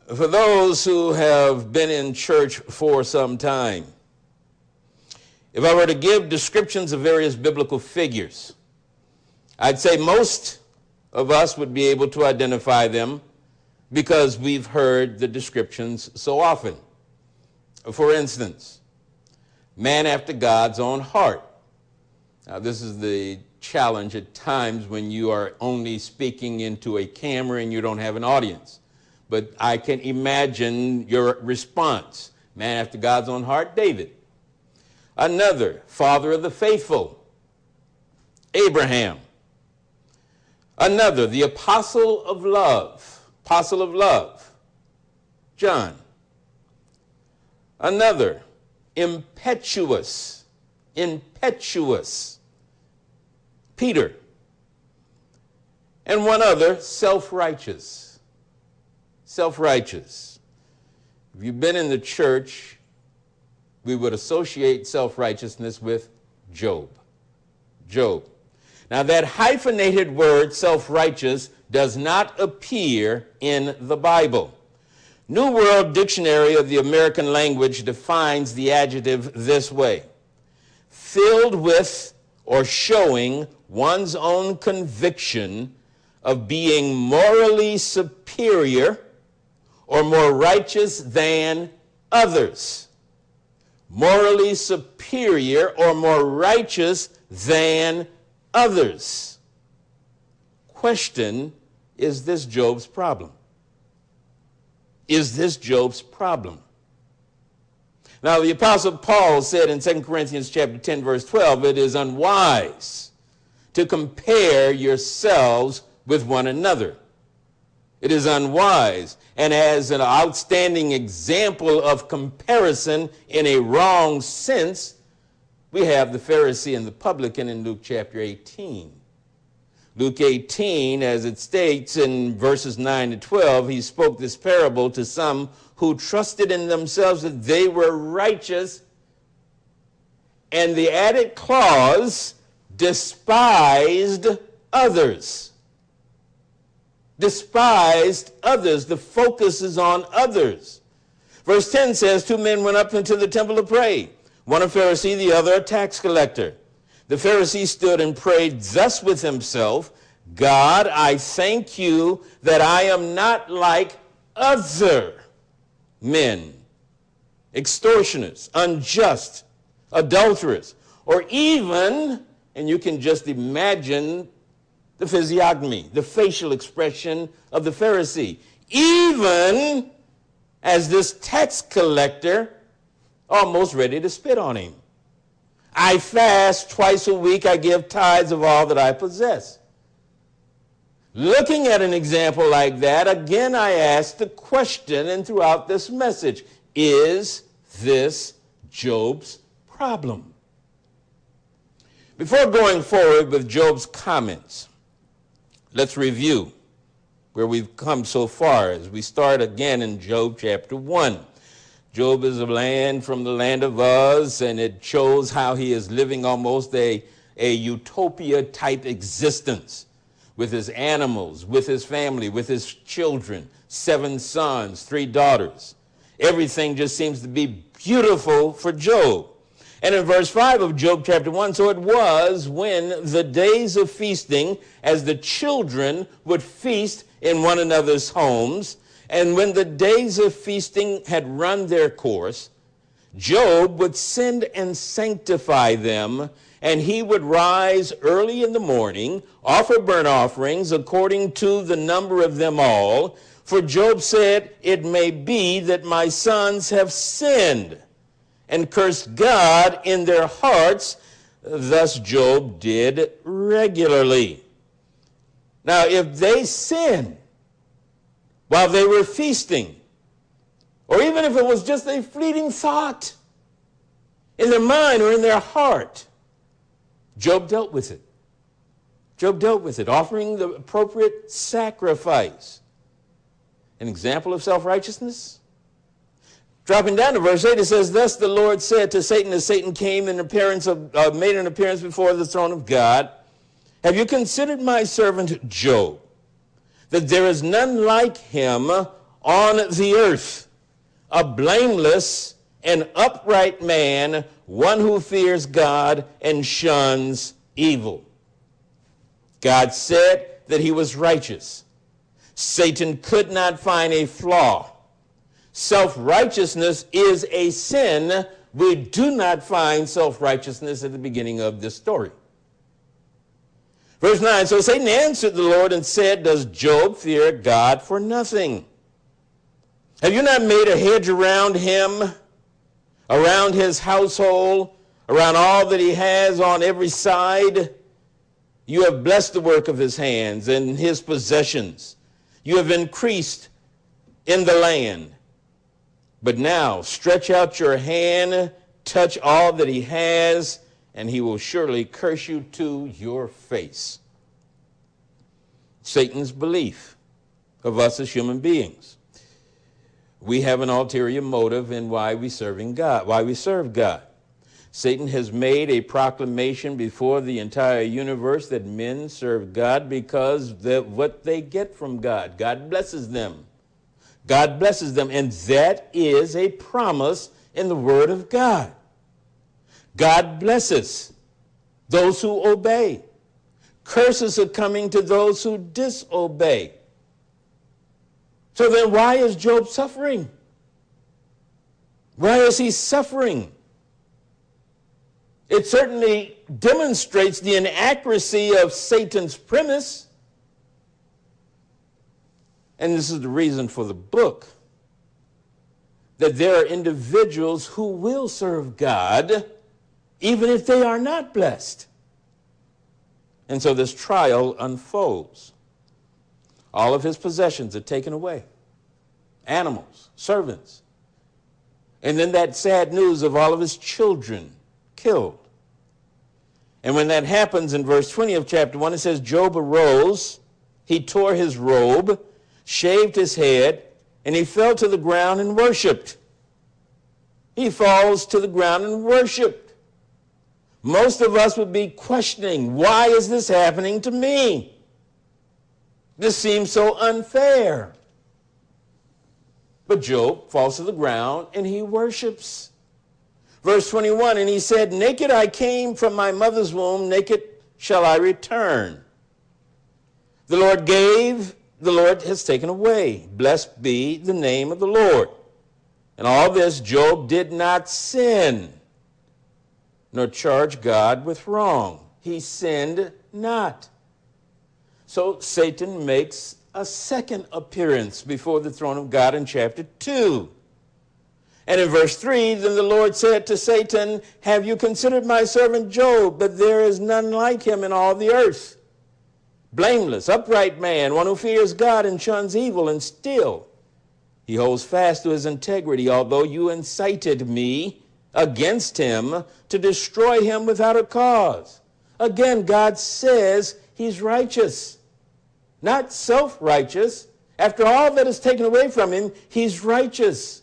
For those who have been in church for some time, if I were to give descriptions of various biblical figures, I'd say most of us would be able to identify them because we've heard the descriptions so often. For instance, man after God's own heart. Now, this is the challenge at times when you are only speaking into a camera and you don't have an audience. But I can imagine your response. Man after God's own heart, David. Another, father of the faithful, Abraham. Another, the apostle of love, John. Another, impetuous, Peter. And one other, self-righteous. If you've been in the church, we would associate self-righteousness with Job. Now, that hyphenated word, self-righteous, does not appear in the Bible. New World Dictionary of the American Language defines the adjective this way: filled with or showing one's own conviction of being morally superior or more righteous than others. Morally superior or more righteous than others. Question, is this Job's problem? Is this Job's problem? Now, the Apostle Paul said in 2 Corinthians chapter 10, verse 12, it is unwise to compare yourselves with one another. It is unwise. And as an outstanding example of comparison in a wrong sense, we have the Pharisee and the publican in Luke chapter 18. Luke 18, as it states in verses 9 to 12, he spoke this parable to some who trusted in themselves that they were righteous, and the added clause, despised others. Despised others. The focus is on others. Verse 10 says, 2 men went up into the temple to pray, one a Pharisee, the other a tax collector. The Pharisee stood and prayed thus with himself, God, I thank you that I am not like other men, extortioners, unjust, adulterers, or even, and you can just imagine the physiognomy, the facial expression of the Pharisee, even as this tax collector almost ready to spit on him. I fast twice a week, I give tithes of all that I possess. Looking at an example like that, again I ask the question, and throughout this message, is this Job's problem? Before going forward with Job's comments, let's review where we've come so far as we start again in Job chapter 1. Job is a land from the land of Uz, and it shows how he is living almost a utopia-type existence with his animals, with his family, with his children, 7 sons, 3 daughters. Everything just seems to be beautiful for Job. And in verse 5 of Job chapter 1, so it was when the days of feasting, as the children would feast in one another's homes, and when the days of feasting had run their course, Job would send and sanctify them, and he would rise early in the morning, offer burnt offerings according to the number of them all. For Job said, it may be that my sons have sinned and cursed God in their hearts. Thus Job did regularly. Now, if they sinned while they were feasting, or even if it was just a fleeting thought in their mind or in their heart, Job dealt with it. Job dealt with it, offering the appropriate sacrifice. An example of self-righteousness? Dropping down to verse 8, it says, thus the Lord said to Satan, as Satan came in appearance made an appearance before the throne of God, have you considered my servant Job, that there is none like him, on the earth, a blameless and upright man, one who fears God and shuns evil. God said that he was righteous. Satan could not find a flaw. Self-righteousness is a sin. We do not find self-righteousness at the beginning of this story. Verse 9, so Satan answered the Lord and said, does Job fear God for nothing? Have you not made a hedge around him, around his household, around all that he has on every side? You have blessed the work of his hands and his possessions. You have increased in the land. But now stretch out your hand, touch all that he has, and he will surely curse you to your face. Satan's belief of us as human beings. We have an ulterior motive in why we serve God. Satan has made a proclamation before the entire universe that men serve God because of what they get from God. God blesses them. God blesses them, and that is a promise in the Word of God. God blesses those who obey. Curses are coming to those who disobey. So then why is Job suffering? Why is he suffering? It certainly demonstrates the inaccuracy of Satan's premise. And this is the reason for the book, that there are individuals who will serve God even if they are not blessed. And so this trial unfolds. All of his possessions are taken away. Animals, servants. And then that sad news of all of his children killed. And when that happens in verse 20 of chapter 1, it says, Job arose, he tore his robe, shaved his head, and he fell to the ground and worshiped. He falls to the ground and worshiped. Most of us would be questioning, why is this happening to me? This seems so unfair. But Job falls to the ground and he worships. Verse 21, and he said, naked I came from my mother's womb, naked shall I return. The Lord gave, the Lord has taken away. Blessed be the name of the Lord. And all this, Job did not sin, nor charge God with wrong. He sinned not. So Satan makes a second appearance before the throne of God in chapter 2. And in verse 3, then the Lord said to Satan, have you considered my servant Job, but there is none like him in all the earth? Blameless, upright man, one who fears God and shuns evil, and still he holds fast to his integrity, although you incited me against him to destroy him without a cause. Again, God says he's righteous, not self-righteous. After all that is taken away from him, he's righteous.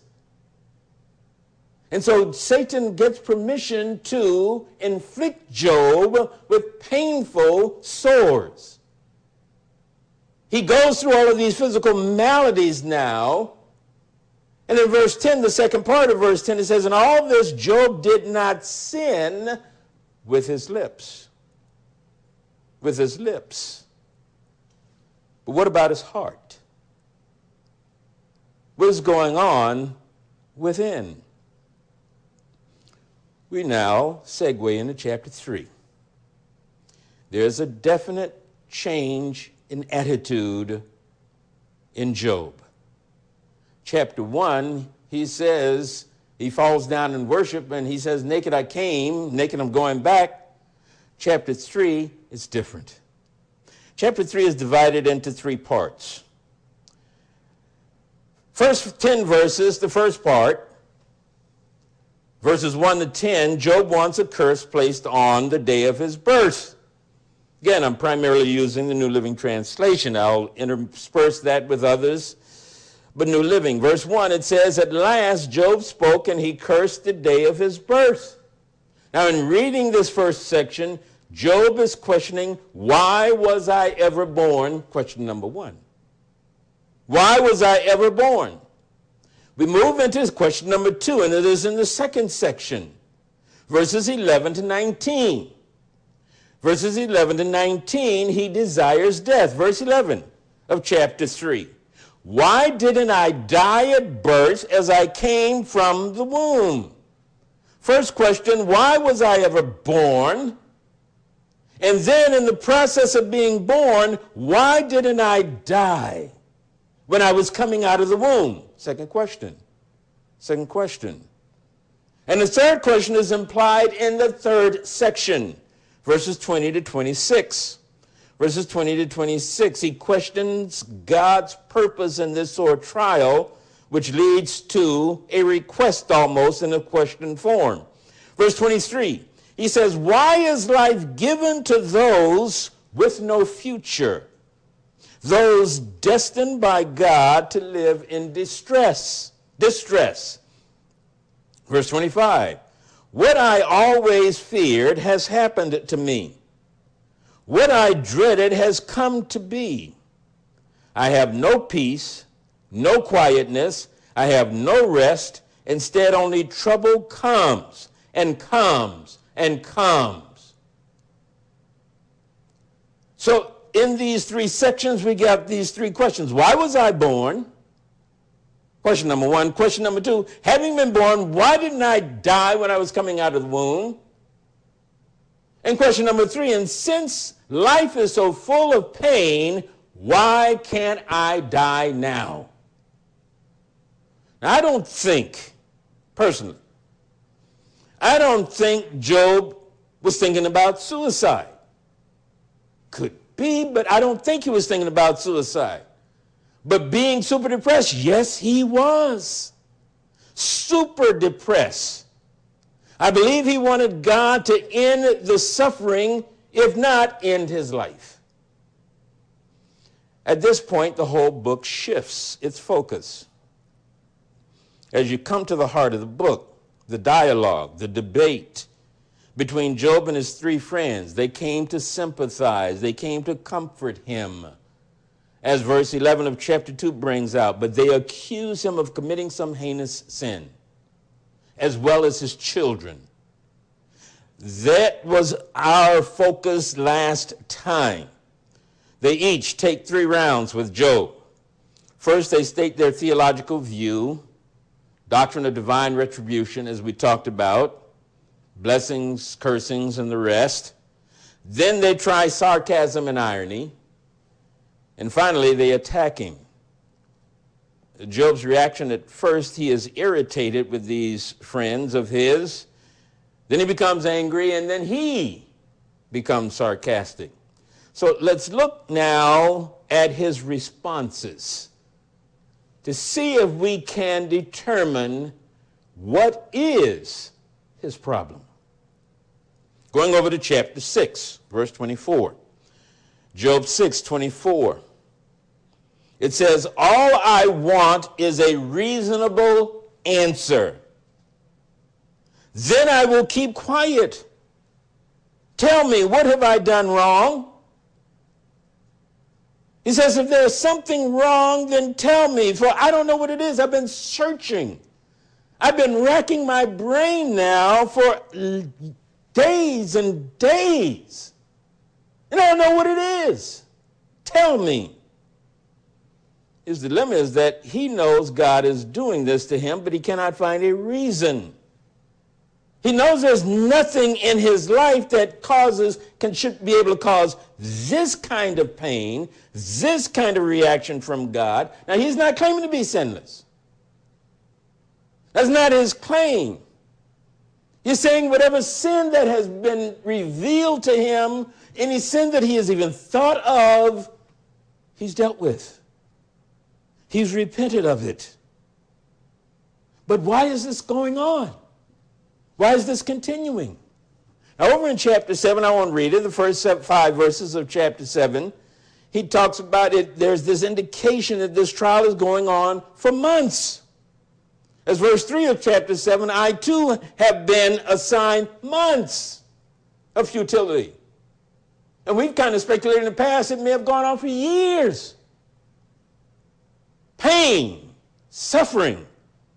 And so Satan gets permission to inflict Job with painful sores. He goes through all of these physical maladies now. And in verse 10, the second part of verse 10, it says, in all this Job did not sin with his lips. With his lips. But what about his heart? What is going on within? We now segue into chapter 3. There's a definite change in attitude in Job. Chapter 1, he says, he falls down in worship and he says, naked I came, naked I'm going back. Chapter 3 is different. Chapter 3 is divided into 3 parts. First 10 verses, the first part, verses 1 to 10, Job wants a curse placed on the day of his birth. Again, I'm primarily using the New Living Translation. I'll intersperse that with others. But New Living, verse 1, it says, at last Job spoke and he cursed the day of his birth. Now, in reading this first section, Job is questioning, why was I ever born? Question number 1. Why was I ever born? We move into question number 2, and it is in the second section, verses 11 to 19. Verses 11 to 19, he desires death. Verse 11 of chapter 3. Why didn't I die at birth as I came from the womb? First question, why was I ever born? And then in the process of being born, why didn't I die when I was coming out of the womb? Second question. Second question. And the third question is implied in the third section, verses 20 to 26. Verses 20 to 26, he questions God's purpose in this sore trial, which leads to a request almost in a question form. Verse 23, he says, why is life given to those with no future, those destined by God to live in distress? Verse 25, what I always feared has happened to me. What I dreaded has come to be. I have no peace, no quietness. I have no rest. Instead, only trouble comes and comes and comes. So in these three sections, we got these three questions. Why was I born? Question number 1. Question number 2, having been born, why didn't I die when I was coming out of the womb? And question number 3, and since life is so full of pain, why can't I die now? Now, I don't think Job was thinking about suicide. Could be, but I don't think he was thinking about suicide. But being super depressed, yes, he was. Super depressed. I believe he wanted God to end the suffering, if not end his life. At this point, the whole book shifts its focus. As you come to the heart of the book, the dialogue, the debate between Job and his three friends, they came to sympathize, they came to comfort him, as verse 11 of chapter 2 brings out, but they accuse him of committing some heinous sin, as well as his children. That was our focus last time. They each take 3 rounds with Job. First, they state their theological view, doctrine of divine retribution, as we talked about, blessings, cursings, and the rest. Then they try sarcasm and irony. And finally, they attack him. Job's reaction at first, he is irritated with these friends of his. Then he becomes angry, and then he becomes sarcastic. So let's look now at his responses to see if we can determine what is his problem. Going over to chapter 6, verse 24. Job 6:24. It says, all I want is a reasonable answer. Then I will keep quiet. Tell me, what have I done wrong? He says, if there's something wrong, then tell me, for I don't know what it is. I've been searching. I've been racking my brain now for days and days. And I don't know what it is. Tell me. His dilemma is that he knows God is doing this to him, but he cannot find a reason. He knows there's nothing in his life that should be able to cause this kind of pain, this kind of reaction from God. Now, he's not claiming to be sinless. That's not his claim. He's saying whatever sin that has been revealed to him, any sin that he has even thought of, he's dealt with. He's repented of it. But why is this going on? Why is this continuing? Now, over in chapter 7, I won't read it, the first 5 verses of chapter 7, he talks about it. There's this indication that this trial is going on for months. As verse 3 of chapter 7, I too have been assigned months of futility. And we've kind of speculated in the past it may have gone on for years. Pain, suffering,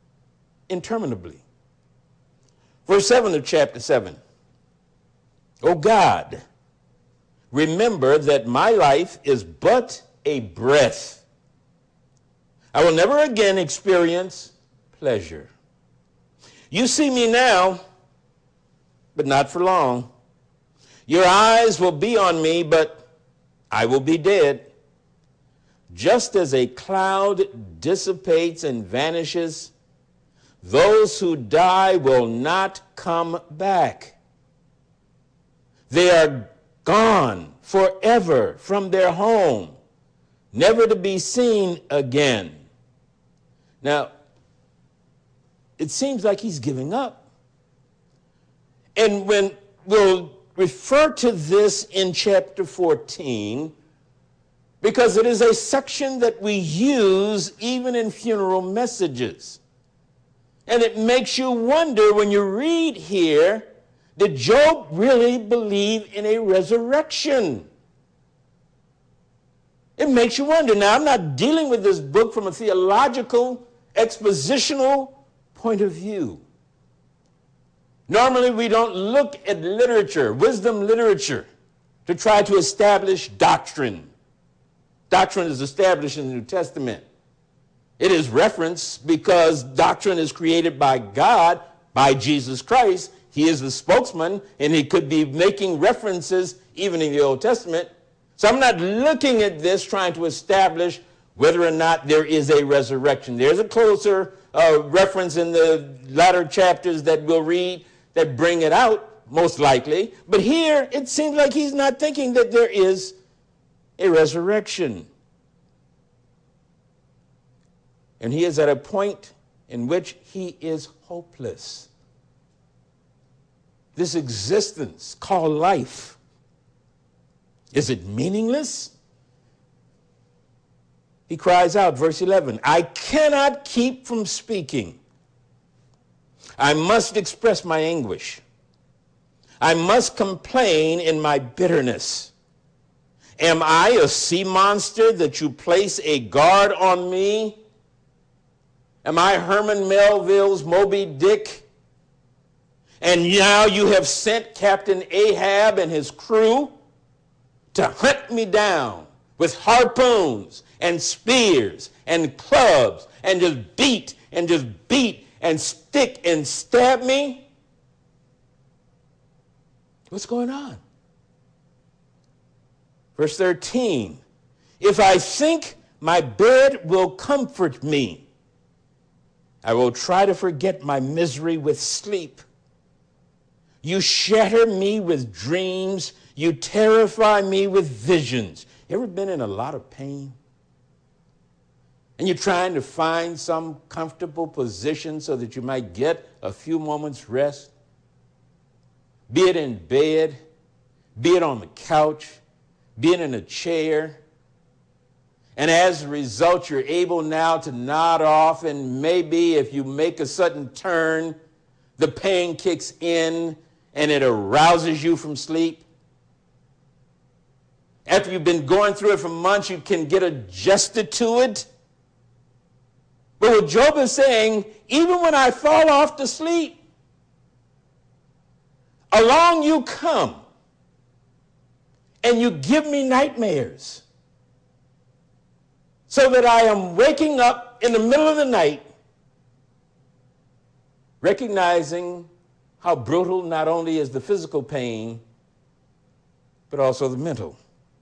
interminably. Verse 7 of chapter 7. O God, remember that my life is but a breath. I will never again experience pleasure. You see me now, but not for long. Your eyes will be on me, but I will be dead. Just as a cloud dissipates and vanishes, those who die will not come back. They are gone forever from their home, never to be seen again. Now, it seems like he's giving up. And when we'll refer to this in chapter 14, because it is a section that we use even in funeral messages. And it makes you wonder when you read here, did Job really believe in a resurrection? It makes you wonder. Now, I'm not dealing with this book from a theological, expositional point of view. Normally, we don't look at literature, wisdom literature, to try to establish doctrine. Doctrine is established in the New Testament. It is referenced because doctrine is created by God, by Jesus Christ. He is the spokesman, and he could be making references even in the Old Testament. So I'm not looking at this trying to establish whether or not there is a resurrection. There's a closer reference in the latter chapters that we'll read that bring it out, most likely. But here, it seems like he's not thinking that there is a resurrection. And he is at a point in which he is hopeless. This existence called life, is it meaningless? He cries out, verse 11, I cannot keep from speaking. I must express my anguish. I must complain in my bitterness. Am I a sea monster that you place a guard on me? Am I Herman Melville's Moby Dick? And now you have sent Captain Ahab and his crew to hunt me down with harpoons and spears and clubs and just beat and stick and stab me? What's going on? Verse 13, if I think my bed will comfort me, I will try to forget my misery with sleep. You shatter me with dreams. You terrify me with visions. You ever been in a lot of pain? And you're trying to find some comfortable position so that you might get a few moments rest? Be it in bed, be it on the couch, be it in a chair. And as a result, you're able now to nod off, and maybe if you make a sudden turn, the pain kicks in and it arouses you from sleep. After you've been going through it for months, you can get adjusted to it. But what Job is saying, even when I fall off to sleep, along you come and you give me nightmares so that I am waking up in the middle of the night recognizing how brutal not only is the physical pain, but also the mental.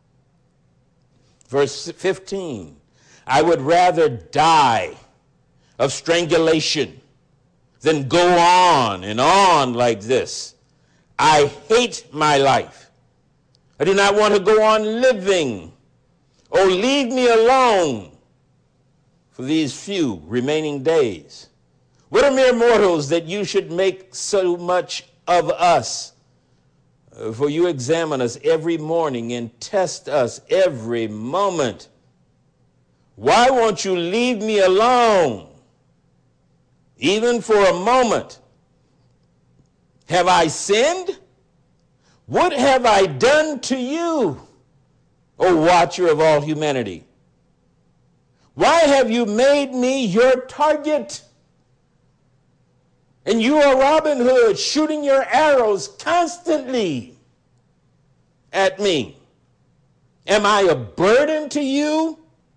Verse 15, I would rather die of strangulation than go on and on like this. I hate my life. I do not want to go on living. Oh, leave me alone for these few remaining days. What are mere mortals that you should make so much of us? For you examine us every morning and test us every moment. Why won't you leave me alone, even for a moment? Have I sinned? What have I done to you, O watcher of all humanity? Why have you made me your target? And you are Robin Hood shooting your arrows constantly at me. Am I a burden to you?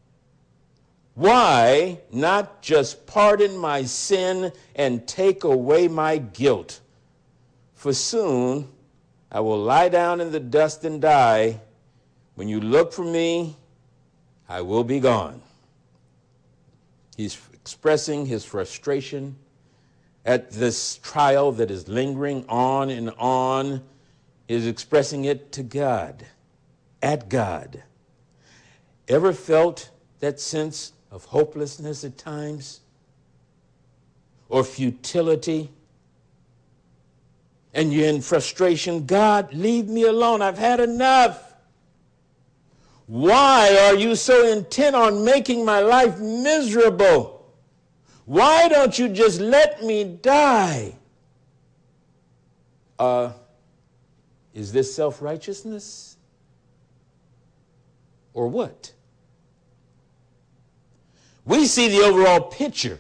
Why not just pardon my sin and take away my guilt? For soon I will lie down in the dust and die. When you look for me, I will be gone. He's expressing his frustration at this trial that is lingering on and on. Is expressing it to God, at God. Ever felt that sense of hopelessness at times? Or futility? And you're in frustration. God, leave me alone. I've had enough. Why are you so intent on making my life miserable? Why don't you just let me die? Is this self-righteousness? Or what? We see the overall picture.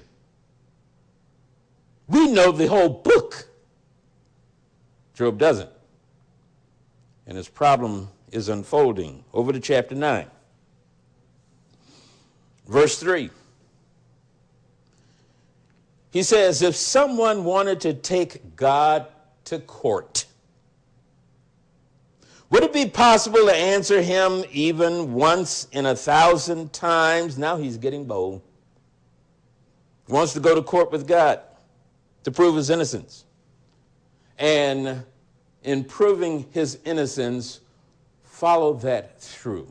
We know the whole book. Job doesn't. And his problem is unfolding. Over to chapter 9. Verse 3. He says, if someone wanted to take God to court, would it be possible to answer him even once in 1,000 times? Now he's getting bold. He wants to go to court with God to prove his innocence. And in proving his innocence, follow that through.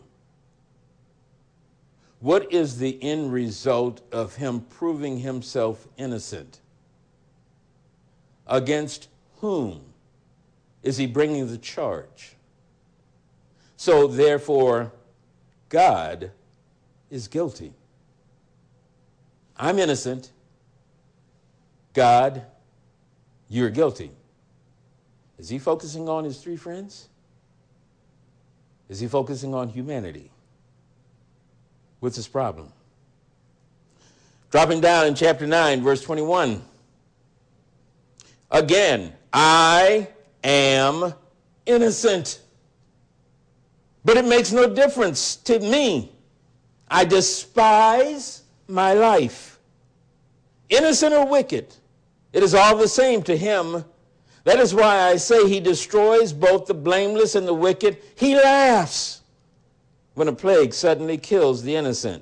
What is the end result of him proving himself innocent? Against whom is he bringing the charge? So therefore, God is guilty. I'm innocent. God, you're guilty. Is he focusing on his three friends? Is he focusing on humanity? What's his problem? Dropping down in chapter 9, verse 21. Again, I am innocent. But it makes no difference to me. I despise my life. Innocent or wicked, it is all the same to him. That is why I say he destroys both the blameless and the wicked. He laughs when a plague suddenly kills the innocent.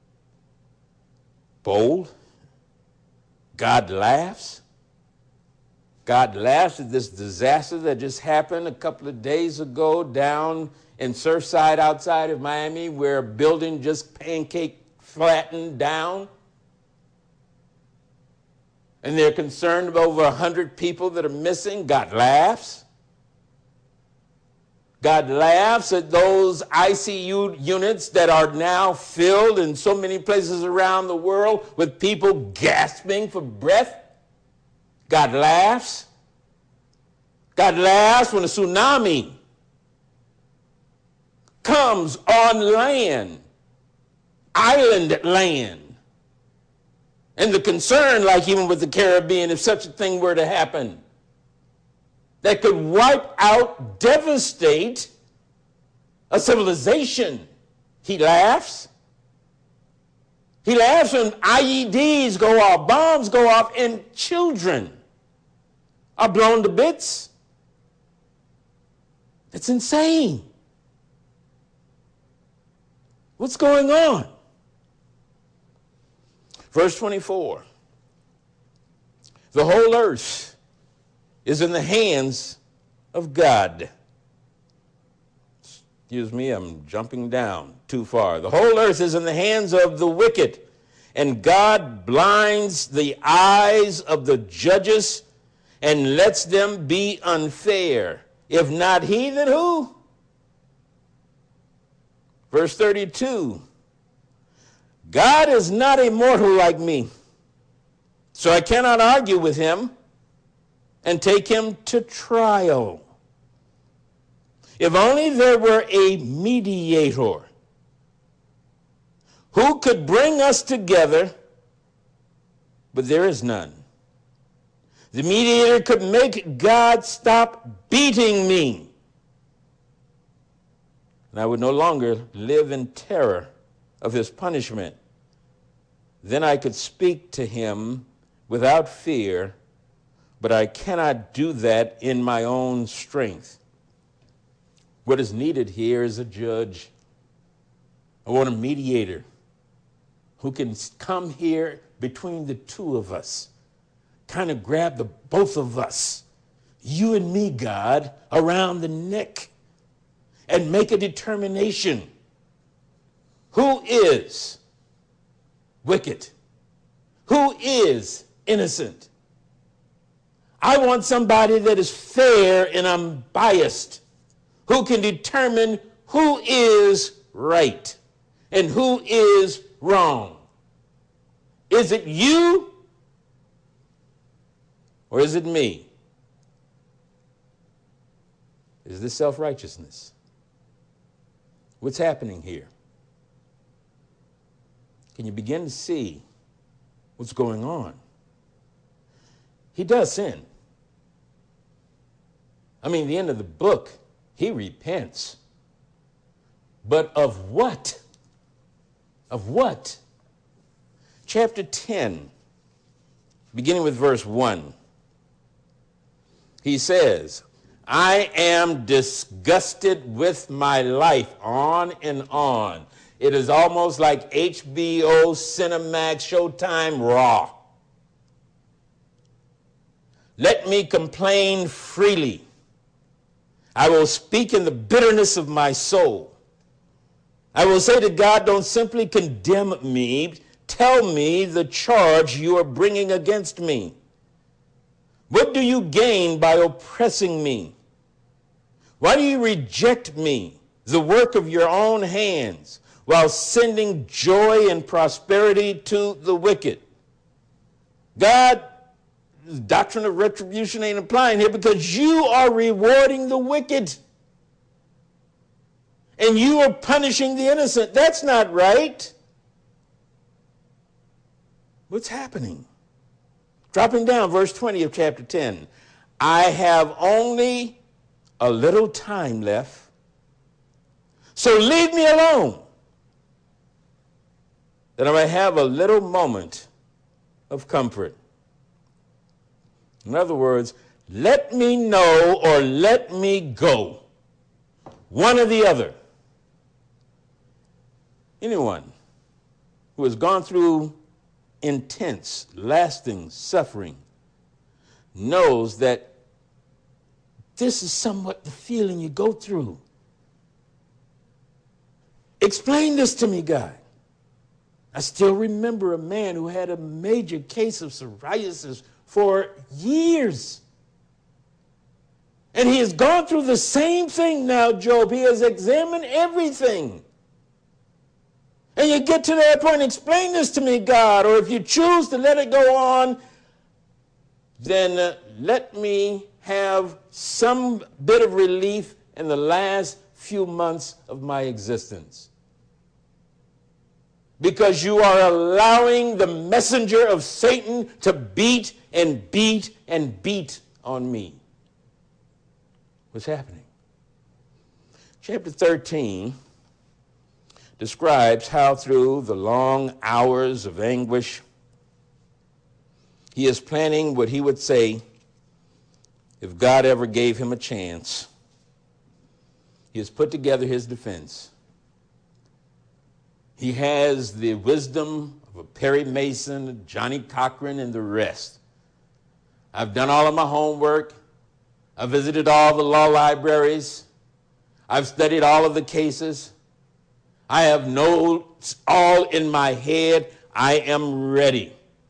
Bold. God laughs. God laughs at this disaster that just happened a couple of days ago down in Surfside outside of Miami, where a building just pancake flattened down. And they're concerned about over 100 people that are missing. God laughs. God laughs at those ICU units that are now filled in so many places around the world with people gasping for breath. God laughs. God laughs when a tsunami comes on land, island land. And the concern, like even with the Caribbean, if such a thing were to happen, that could wipe out, devastate a civilization. He laughs. He laughs when IEDs go off, bombs go off, and children are blown to bits. It's insane. What's going on? Verse 24. The whole earth is in the hands of God. Excuse me, I'm jumping down too far. The whole earth is in the hands of the wicked, and God blinds the eyes of the judges and lets them be unfair. If not he, then who? Verse 32. God is not a mortal like me, so I cannot argue with him and take him to trial. If only there were a mediator who could bring us together, but there is none. The mediator could make God stop beating me. And I would no longer live in terror of his punishment. Then I could speak to him without fear, but I cannot do that in my own strength. What is needed here is a judge. I want a mediator who can come here between the two of us, kind of grab the both of us, you and me, God, around the neck, and make a determination. Who is wicked? Who is innocent? I want somebody that is fair and unbiased, who can determine who is right and who is wrong. Is it you or is it me? Is this self-righteousness? What's happening here? Can you begin to see what's going on? He does sin. I mean, the end of the book, he repents. But of what? Of what? Chapter 10, beginning with verse 1. He says, I am disgusted with my life, on and on. It is almost like HBO, Cinemax, Showtime, Raw. Let me complain freely. I will speak in the bitterness of my soul. I will say to God, don't simply condemn me. Tell me the charge you are bringing against me. What do you gain by oppressing me? Why do you reject me, the work of your own hands, while sending joy and prosperity to the wicked? God, the doctrine of retribution ain't applying here because you are rewarding the wicked. And you are punishing the innocent. That's not right. What's happening? Dropping down, verse 20 of chapter 10. I have only a little time left, so leave me alone, that I may have a little moment of comfort. In other words, let me know or let me go. One or the other. Anyone who has gone through intense, lasting suffering knows that this is somewhat the feeling you go through. Explain this to me, God. I still remember a man who had a major case of psoriasis for years. And he has gone through the same thing now, Job. He has examined everything. And you get to that point, explain this to me, God, or if you choose to let it go on, then let me have some bit of relief in the last few months of my existence. Because you are allowing the messenger of Satan to beat and beat and beat on me. What's happening? Chapter 13 describes how through the long hours of anguish, he is planning what he would say if God ever gave him a chance. He has put together his defense. He has the wisdom of a Perry Mason, a Johnny Cochran, and the rest. I've done all of my homework. I've visited all the law libraries. I've studied all of the cases. I have notes all in my head. I am ready.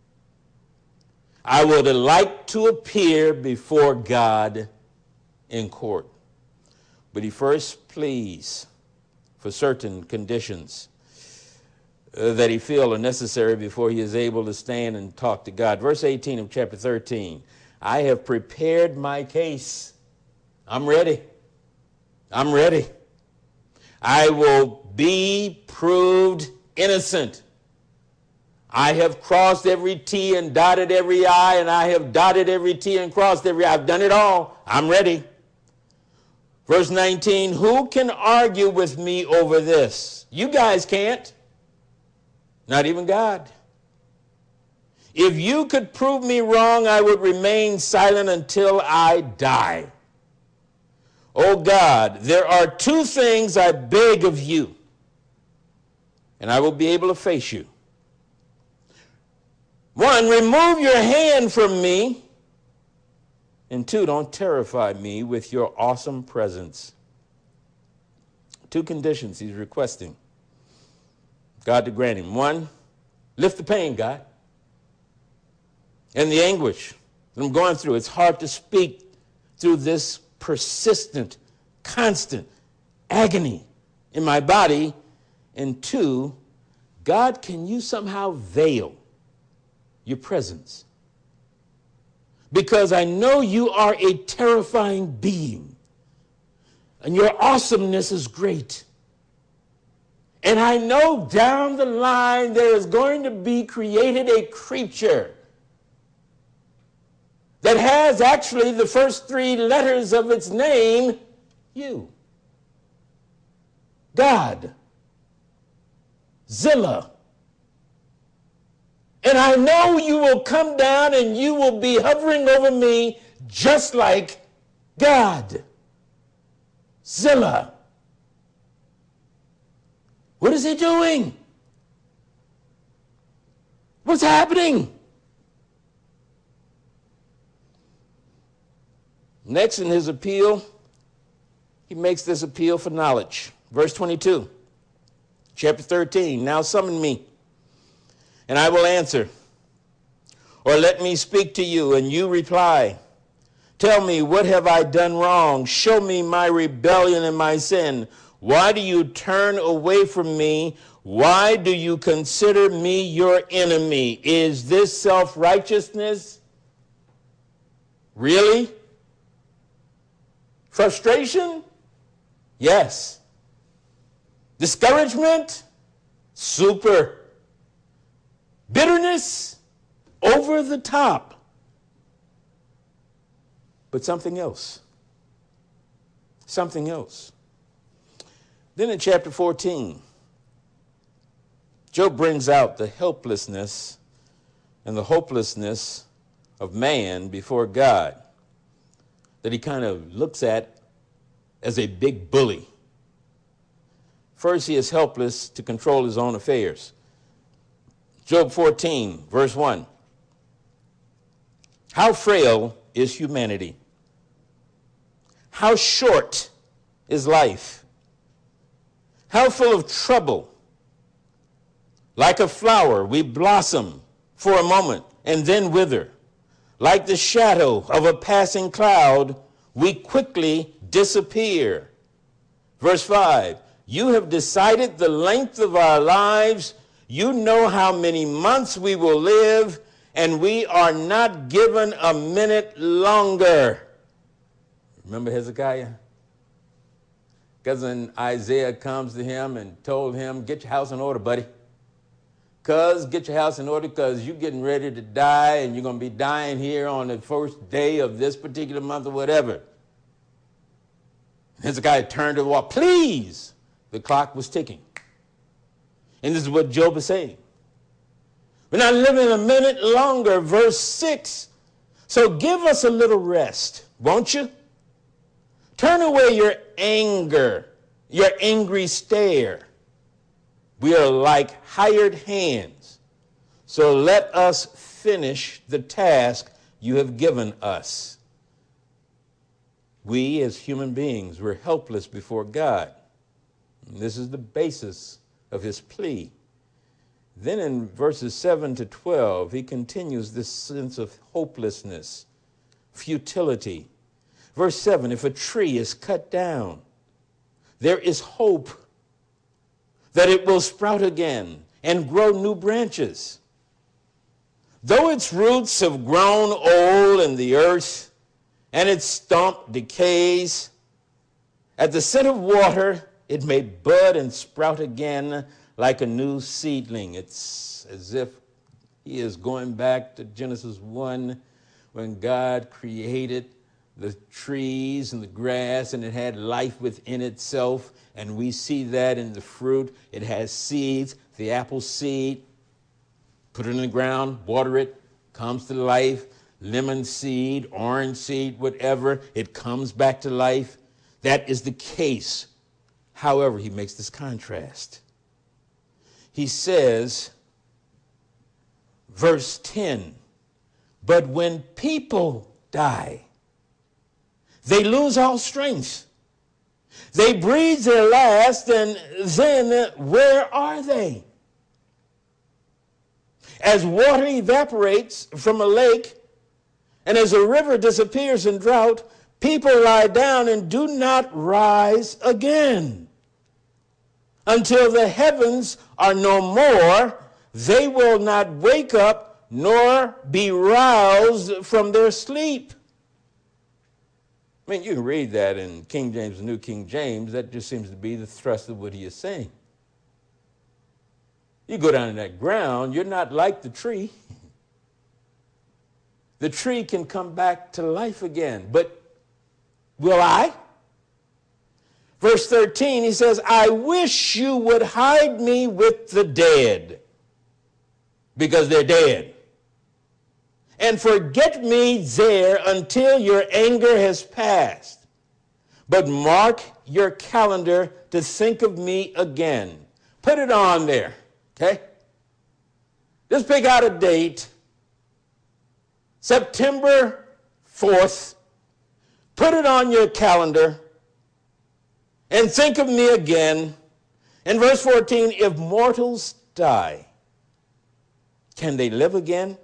I would like to appear before God in court. But he first pleads for certain conditions that he feel are necessary before he is able to stand and talk to God. Verse 18 of chapter 13, I have prepared my case. I'm ready. I'm ready. I will be proved innocent. I have crossed every T and dotted every I, and I have dotted every T and crossed every I. I've done it all. I'm ready. Verse 19, who can argue with me over this? You guys can't. Not even God. If you could prove me wrong, I would remain silent until I die. Oh God, there are two things I beg of you, and I will be able to face you. One, remove your hand from me. And two, don't terrify me with your awesome presence. Two conditions he's requesting God to grant him. One, lift the pain, God, and the anguish that I'm going through. It's hard to speak through this persistent, constant agony in my body. And two, God, can you somehow veil your presence? Because I know you are a terrifying being, and your awesomeness is great. And I know down the line there is going to be created a creature that has actually the first three letters of its name, you. God. Zillah. And I know you will come down and you will be hovering over me just like God. Zillah. What is he doing? What's happening? Next in his appeal, he makes this appeal for knowledge. Verse 22, chapter 13, now summon me, and I will answer. Or let me speak to you, and you reply. Tell me, what have I done wrong? Show me my rebellion and my sin. Why do you turn away from me? Why do you consider me your enemy? Is this self-righteousness? Really? Frustration? Yes. Discouragement? Super. Bitterness? Over the top. But something else. Something else. Then in chapter 14, Job brings out the helplessness and the hopelessness of man before God that he kind of looks at as a big bully. First, he is helpless to control his own affairs. Job 14, verse 1. How frail is humanity? How short is life? How full of trouble. Like a flower, we blossom for a moment and then wither. Like the shadow of a passing cloud, we quickly disappear. Verse 5, you have decided the length of our lives. You know how many months we will live, and we are not given a minute longer. Remember Hezekiah? Cousin Isaiah comes to him and told him, get your house in order, buddy. Get your house in order because you're getting ready to die and you're going to be dying here on the first day of this particular month or whatever. Hezekiah turned to the wall. Please! The clock was ticking. And this is what Job is saying. We're not living a minute longer. Verse 6. So give us a little rest, won't you? Turn away your anger, your angry stare. We are like hired hands. So let us finish the task you have given us. We as human beings, we're helpless before God. And this is the basis of his plea. Then in verses 7 to 12, he continues this sense of hopelessness, futility. Verse 7, if a tree is cut down, there is hope that it will sprout again and grow new branches. Though its roots have grown old in the earth and its stump decays, at the scent of water it may bud and sprout again like a new seedling. It's as if He is going back to Genesis 1 when God created the trees and the grass, and it had life within itself. And we see that in the fruit. It has seeds, the apple seed, put it in the ground, water it, comes to life. Lemon seed, orange seed, whatever, it comes back to life. That is the case. However, he makes this contrast. He says, verse 10, but when people die, they lose all strength. They breathe their last, and then where are they? As water evaporates from a lake, and as a river disappears in drought, people lie down and do not rise again. Until the heavens are no more, they will not wake up nor be roused from their sleep. I mean, you can read that in King James and New King James. That just seems to be the thrust of what he is saying. You go down in that ground, you're not like the tree. The tree can come back to life again, but will I? Verse 13, he says, I wish you would hide me with the dead, because they're dead, and forget me there until your anger has passed. But mark your calendar to think of me again. Put it on there, okay? Just pick out a date. September 4th, put it on your calendar and think of me again. In verse 14, if mortals die, can they live again?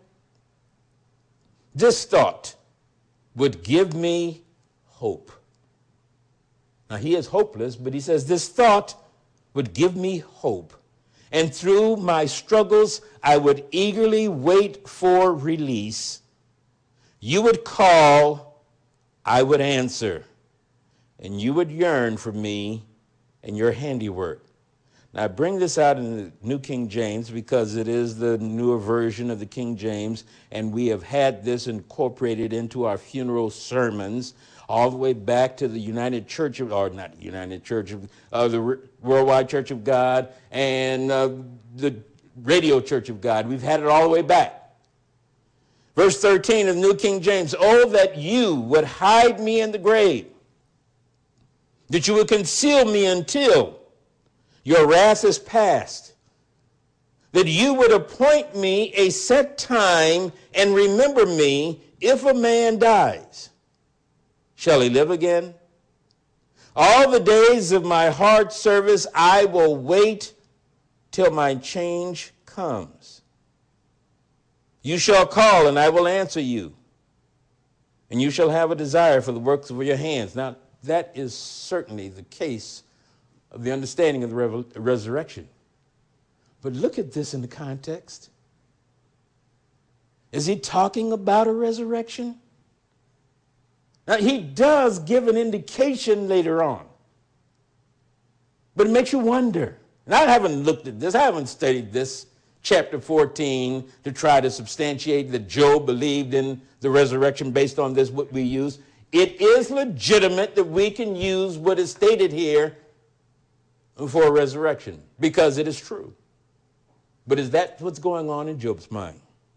This thought would give me hope. Now, he is hopeless, but he says this thought would give me hope. And through my struggles, I would eagerly wait for release. You would call, I would answer, and you would yearn for me and your handiwork. Now, I bring this out in the New King James because it is the newer version of the King James, and we have had this incorporated into our funeral sermons all the way back to the United Church of, or not United Church of, the Worldwide Church of God and the Radio Church of God. We've had it all the way back. Verse 13 of the New King James, oh, that you would hide me in the grave, that you would conceal me until your wrath is past, that you would appoint me a set time and remember me if a man dies. Shall he live again? All the days of my hard service I will wait till my change comes. You shall call, and I will answer you, and you shall have a desire for the works of your hands. Now, that is certainly the case of the understanding of the resurrection. But look at this in the context. Is he talking about a resurrection? Now, he does give an indication later on, but it makes you wonder. And I haven't looked at this, I haven't studied this chapter 14 to try to substantiate that Job believed in the resurrection based on this, what we use. It is legitimate that we can use what is stated here for a resurrection because it is true. But is that what's going on in Job's mind?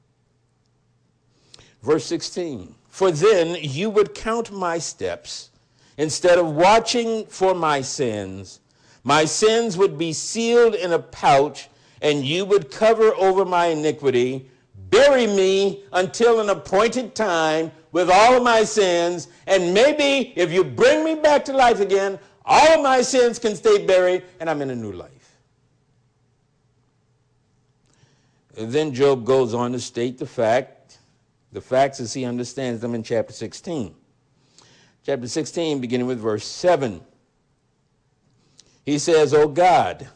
Verse 16, for then you would count my steps instead of watching for my sins. My sins would be sealed in a pouch, and you would cover over my iniquity. Bury me until an appointed time with all of my sins, and maybe if you bring me back to life again, all of my sins can stay buried, and I'm in a new life. And then Job goes on to state the facts as he understands them in chapter 16. Chapter 16, beginning with verse 7. He says, O God,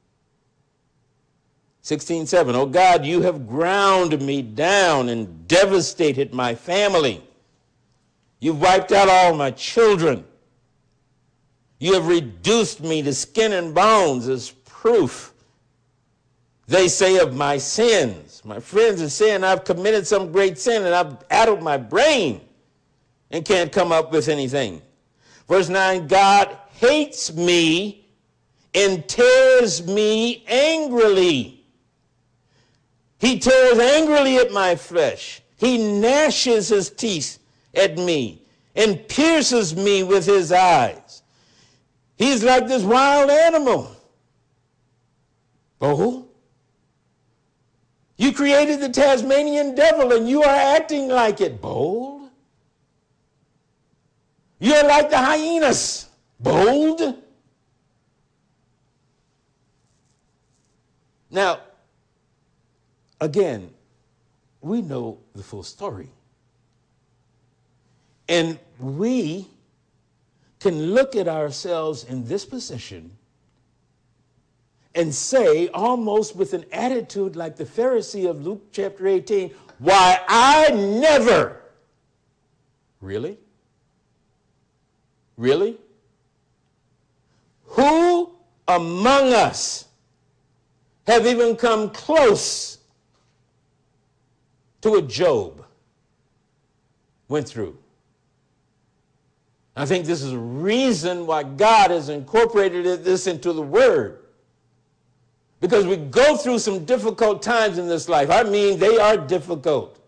16:7, O God, you have ground me down and devastated my family. You've wiped out all my children. You have reduced me to skin and bones as proof They say of my sins, my friends are saying I've committed some great sin and I've addled my brain and can't come up with anything. Verse 9, God hates me and tears me angrily. He tears angrily at my flesh. He gnashes his teeth at me and pierces me with his eyes. He's like this wild animal. Bold. You created the Tasmanian devil and you are acting like it. Bold. You're like the hyenas. Bold. Now, again, we know the full story. And we can look at ourselves in this position and say, almost with an attitude like the Pharisee of Luke chapter 18, why, I never. Really? Really? Who among us have even come close to what Job went through? I think this is a reason why God has incorporated this into the Word. Because we go through some difficult times in this life. I mean, they are difficult.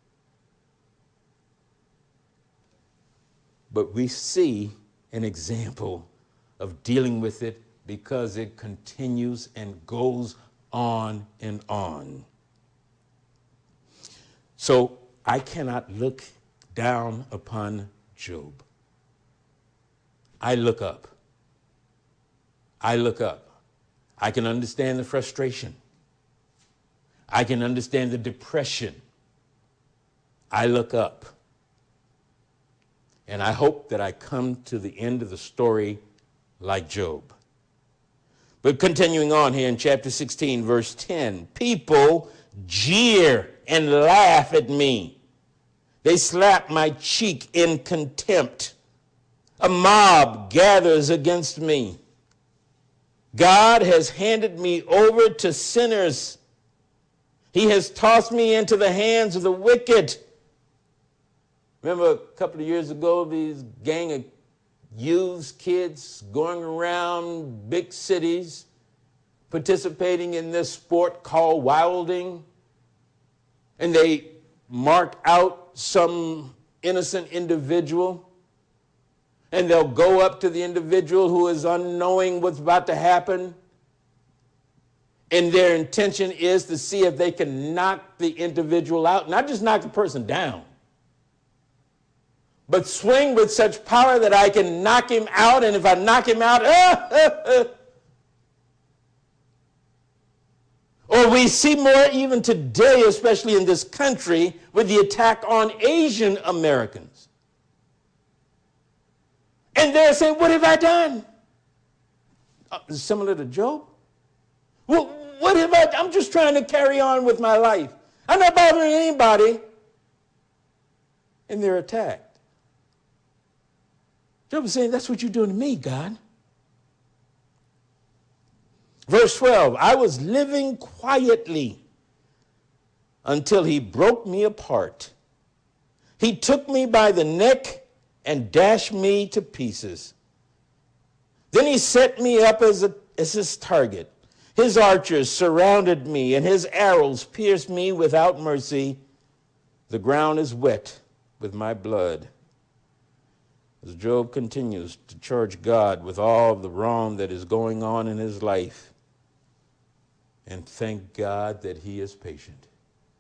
But we see an example of dealing with it because it continues and goes on and on. So I cannot look down upon Job. I look up. I look up. I can understand the frustration. I can understand the depression. I look up. And I hope that I come to the end of the story like Job. But continuing on here in chapter 16, verse 10, people jeer and laugh at me. They slap my cheek in contempt. A mob gathers against me. God has handed me over to sinners. He has tossed me into the hands of the wicked. Remember a couple of years ago, these gang of youths, kids going around big cities, participating in this sport called wilding, and they mark out some innocent individual, and they'll go up to the individual who is unknowing what's about to happen, and their intention is to see if they can knock the individual out, not just knock the person down, but swing with such power that I can knock him out, and if I knock him out, Or we see more even today, especially in this country, with the attack on Asian Americans. And they're saying, what have I done? Similar to Job. Well, what have I done? I'm just trying to carry on with my life. I'm not bothering anybody. And they're attacked. Job is saying, that's what you're doing to me, God. Verse 12, I was living quietly until he broke me apart. He took me by the neck and dashed me to pieces. Then he set me up as his target. His archers surrounded me, and his arrows pierced me without mercy. The ground is wet with my blood. As Job continues to charge God with all of the wrong that is going on in his life, and thank God that he is patient.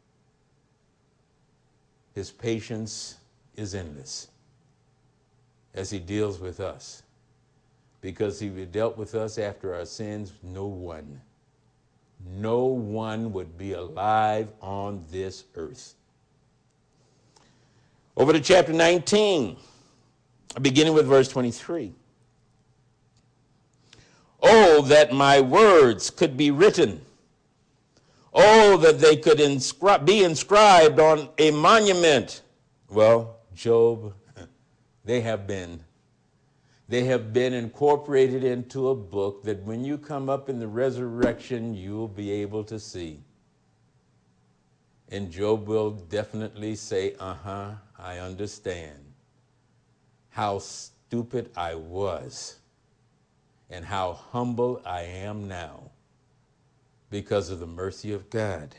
His patience is endless as he deals with us. Because if he dealt with us after our sins, no one would be alive on this earth. Over to chapter 19, beginning with verse 23. Oh, that my words could be written. Oh, that they could be inscribed on a monument. Well, Job, they have been. They have been incorporated into a book that when you come up in the resurrection, you'll be able to see. And Job will definitely say, I understand how stupid I was and how humble I am now because of the mercy of God.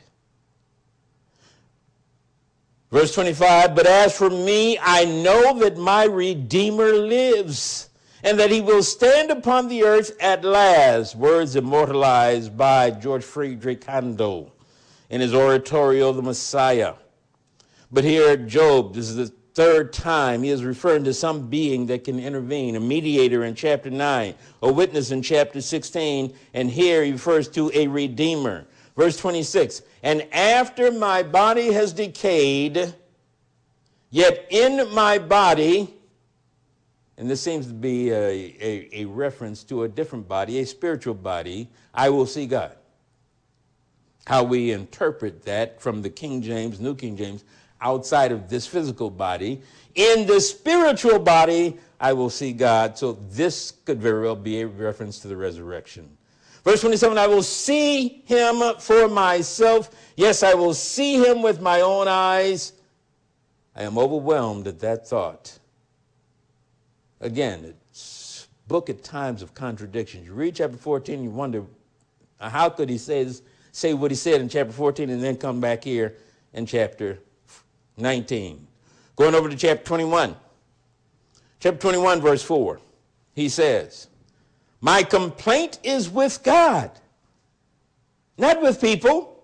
Verse 25, but as for me, I know that my Redeemer lives, and that he will stand upon the earth at last. Words immortalized by George Friedrich Handel in his oratorio, The Messiah. But here Job, this is the third time he is referring to some being that can intervene, a mediator in chapter 9, a witness in chapter 16, and here he refers to a redeemer. Verse 26, and after my body has decayed, yet in my body, and this seems to be a reference to a different body, a spiritual body, I will see God. How we interpret that from the King James, New King James, outside of this physical body. In the spiritual body, I will see God. So this could very well be a reference to the resurrection. Verse 27, I will see him for myself. Yes, I will see him with my own eyes. I am overwhelmed at that thought. Again, it's a book at times of contradictions. You read chapter 14, you wonder, how could he say what he said in chapter 14 and then come back here in chapter 19. Going over to chapter 21. Chapter 21, verse 4. He says, my complaint is with God, not with people.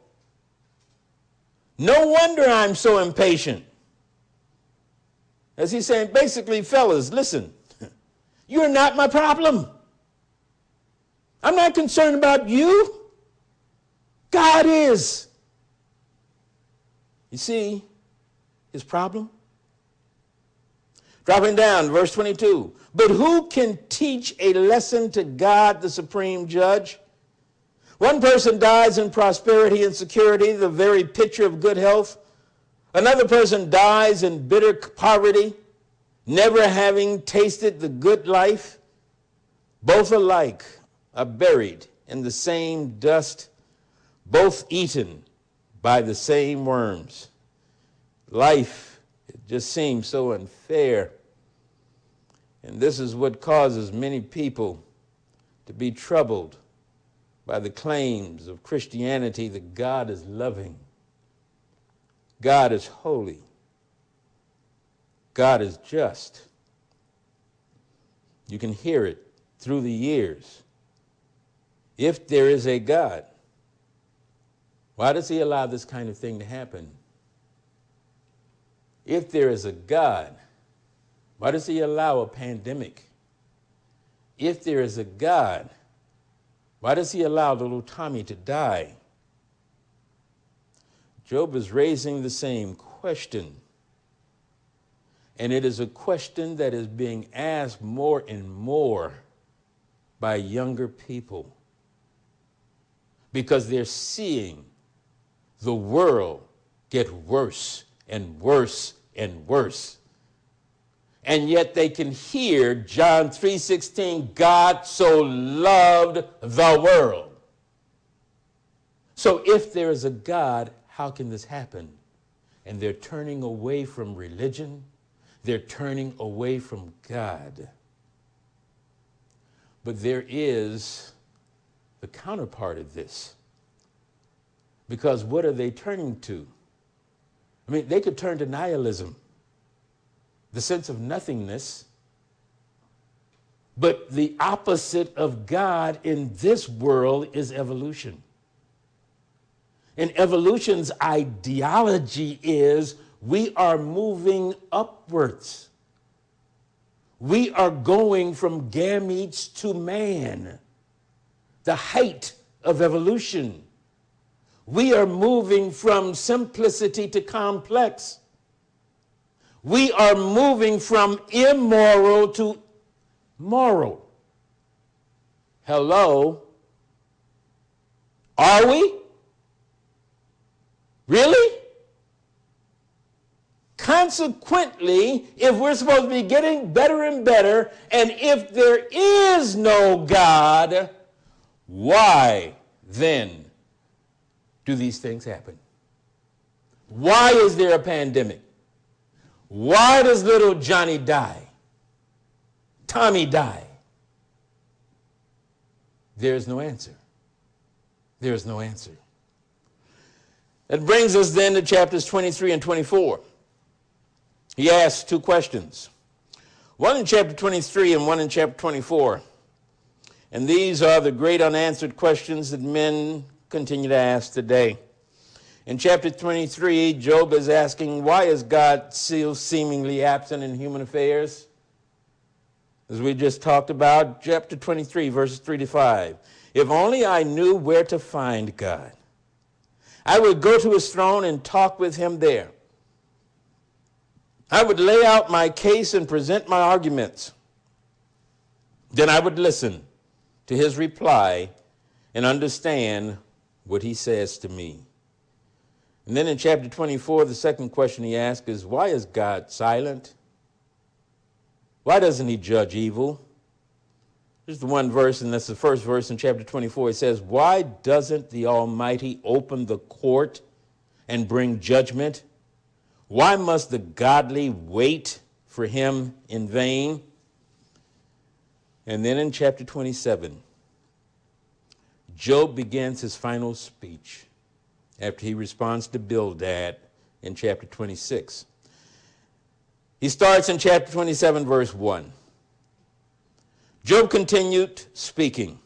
No wonder I'm so impatient. As he's saying, basically, fellas, listen, you're not my problem. I'm not concerned about you. God is. You see his problem? Dropping down, verse 22. But who can teach a lesson to God, the supreme judge? One person dies in prosperity and security, the very picture of good health. Another person dies in bitter poverty, never having tasted the good life. Both alike are buried in the same dust, both eaten by the same worms. Life, it just seems so unfair. And this is what causes many people to be troubled by the claims of Christianity that God is loving, God is holy, God is just. You can hear it through the years. If there is a God, why does he allow this kind of thing to happen? If there is a God, why does he allow a pandemic? If there is a God, why does he allow little Tommy to die? Job is raising the same question. And it is a question that is being asked more and more by younger people because they're seeing the world get worse and worse and worse. And yet they can hear John 3:16, God so loved the world. So if there is a God, how can this happen? And they're turning away from religion. They're turning away from God. But there is the counterpart of this. Because what are they turning to? I mean, they could turn to nihilism, the sense of nothingness. But the opposite of God in this world is evolution. And evolution's ideology is we are moving upwards. We are going from gametes to man, the height of evolution. We are moving from simplicity to complex. We are moving from immoral to moral. Hello? Are we? Really? consequently, if we're supposed to be getting better and better, and if there is no God, why then do these things happen? Why is there a pandemic? Why does little Johnny die? Tommy die? There's no answer. There's no answer. That brings us then to chapters 23 and 24. He asks two questions, one in chapter 23 and one in chapter 24. And these are the great unanswered questions that men continue to ask today. In chapter 23, Job is asking, why is God still seemingly absent in human affairs? As we just talked about, chapter 23, verses 3 to 5. If only I knew where to find God, I would go to his throne and talk with him there. I would lay out my case and present my arguments. Then I would listen to his reply and understand what he says to me. And then in chapter 24, the second question he asks is, why is God silent? Why doesn't he judge evil? There's the one verse, and that's the first verse in chapter 24. It says, why doesn't the Almighty open the court and bring judgment? Why must the godly wait for him in vain? And then in chapter 27, Job begins his final speech after he responds to Bildad in chapter 26. He starts in chapter 27, verse 1. Job continued speaking.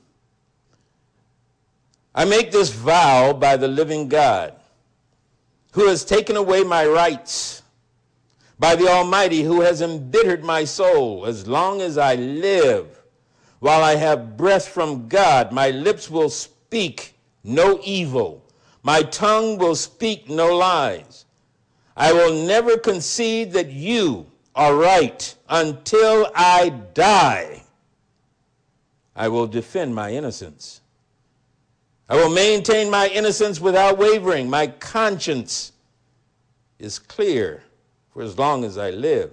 I make this vow by the living God, who has taken away my rights, by the Almighty, who has embittered my soul. As long as I live, while I have breath from God, my lips will speak no evil. My tongue will speak no lies. I will never concede that you are right until I die. I will defend my innocence. I will maintain my innocence without wavering. My conscience is clear for as long as I live.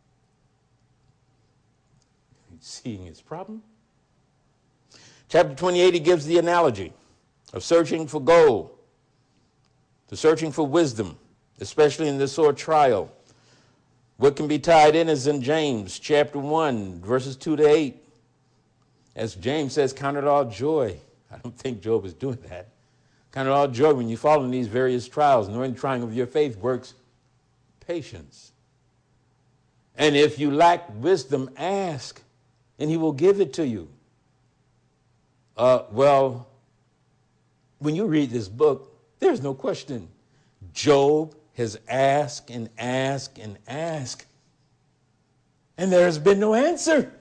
Seeing his problem? Chapter 28, he gives the analogy of searching for gold, to searching for wisdom, especially in this sore trial. What can be tied in is in James chapter 1, verses 2 to 8. As James says, count it all joy. I don't think Job is doing that. Count it all joy when you fall in these various trials, knowing the trying of your faith works patience. And if you lack wisdom, ask, and he will give it to you. Well, when you read this book, there's no question. Job has asked and asked and asked, and there has been no answer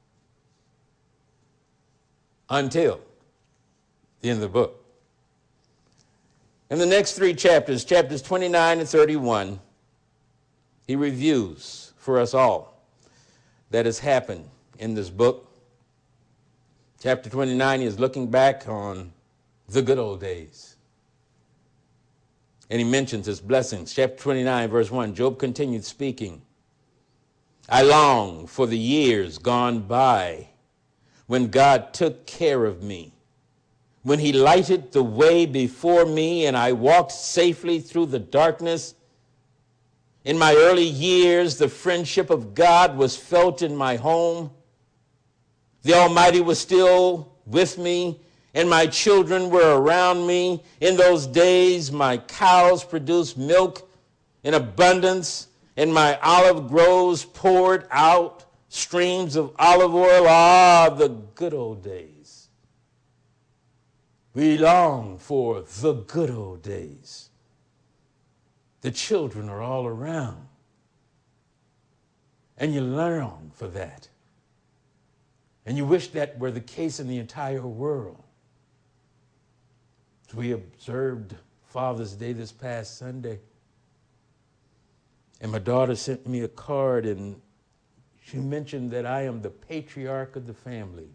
until the end of the book. In the next three chapters, chapters 29 and 31, he reviews for us all that has happened in this book. Chapter 29 is looking back on the good old days. And he mentions his blessings. Chapter 29, verse 1, Job continued speaking. I long for the years gone by when God took care of me, when he lighted the way before me and I walked safely through the darkness. In my early years, the friendship of God was felt in my home. The Almighty was still with me, and my children were around me. In those days, my cows produced milk in abundance, and my olive groves poured out streams of olive oil. Ah, the good old days. We long for the good old days. The children are all around, and you long for that. And you wish that were the case in the entire world. So we observed Father's Day this past Sunday, and my daughter sent me a card, and she mentioned that I am the patriarch of the family.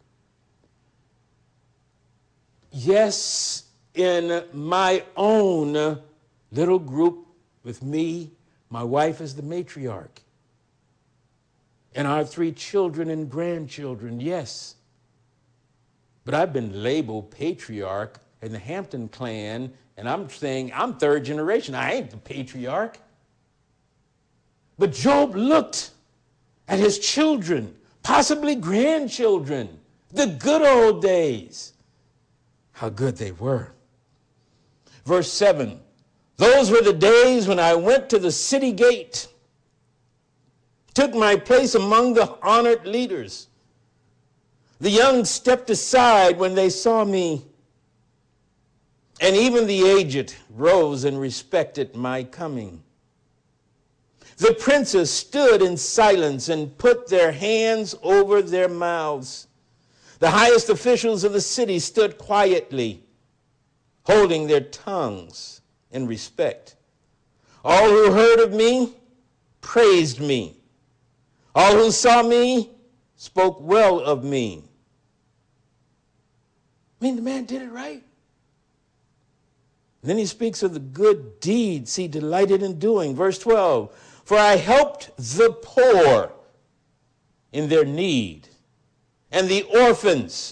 Yes, in my own little group with me, My wife is the matriarch. And our 3 children and grandchildren, yes. But I've been labeled patriarch in the Hampton clan, and I'm saying I'm 3rd generation. I ain't the patriarch. But Job looked at his children, possibly grandchildren, the good old days. How good they were. Verse 7, those were the days when I went to the city gate, took my place among the honored leaders. The young stepped aside when they saw me, and even the aged rose and respected my coming. The princes stood in silence and put their hands over their mouths. The highest officials of the city stood quietly, holding their tongues in respect. All who heard of me praised me. All who saw me spoke well of me. I mean, the man did it right. And then he speaks of the good deeds he delighted in doing. Verse 12, for I helped the poor in their need, and the orphans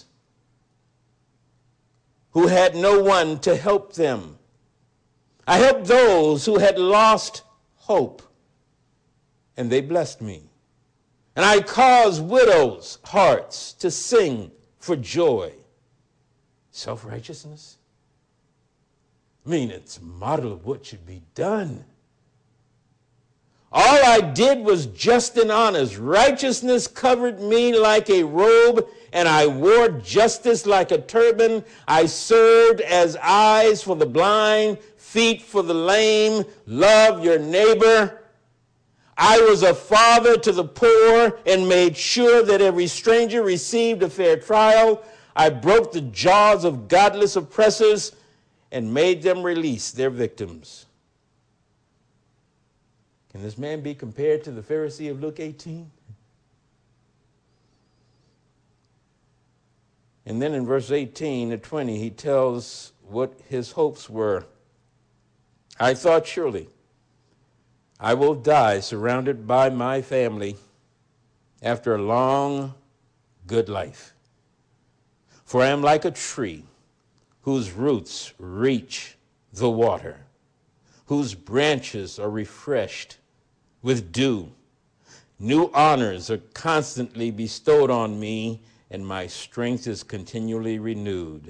who had no one to help them. I helped those who had lost hope, and they blessed me. And I caused widows' hearts to sing for joy. Self-righteousness? I mean, it's a model of what should be done. All I did was just and honest. Righteousness covered me like a robe, and I wore justice like a turban. I served as eyes for the blind, feet for the lame. Love your neighbor. I was a father to the poor and made sure that every stranger received a fair trial. I broke the jaws of godless oppressors and made them release their victims. Can this man be compared to the Pharisee of Luke 18? And then in verse 18 to 20, he tells what his hopes were. I thought, surely I will die surrounded by my family after a long, good life. For I am like a tree whose roots reach the water, whose branches are refreshed with dew. New honors are constantly bestowed on me, and my strength is continually renewed.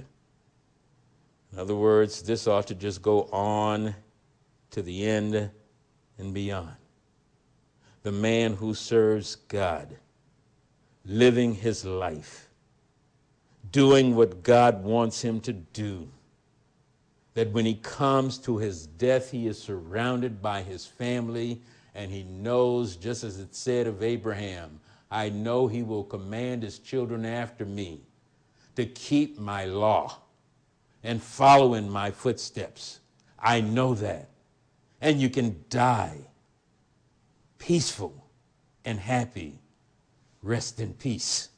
In other words, this ought to just go on to the end and beyond. The man who serves God, living his life, doing what God wants him to do, that when he comes to his death, he is surrounded by his family, and he knows, just as it said of Abraham, I know he will command his children after me to keep my law and follow in my footsteps. I know that. And you can die peaceful and happy, rest in peace.